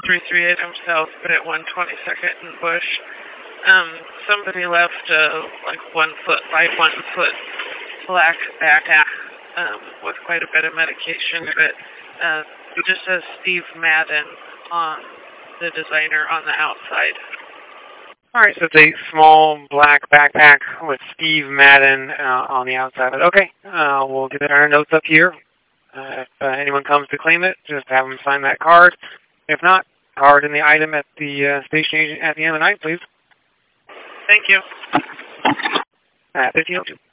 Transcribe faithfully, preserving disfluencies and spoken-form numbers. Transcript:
three three eight M South, but at one twenty-second and Bush. Um, somebody left a like one foot by one foot black backpack um, with quite a bit of medication, but uh, it just says Steve Madden on the designer on the outside. All right, so it's a small black backpack with Steve Madden uh, on the outside. Okay, uh, we'll get our notes up here. Uh, if uh, anyone comes to claim it, just have them sign that card. If not, card in the item at the uh, station agent at the end of the night, please. Thank you. At fifteen oh two.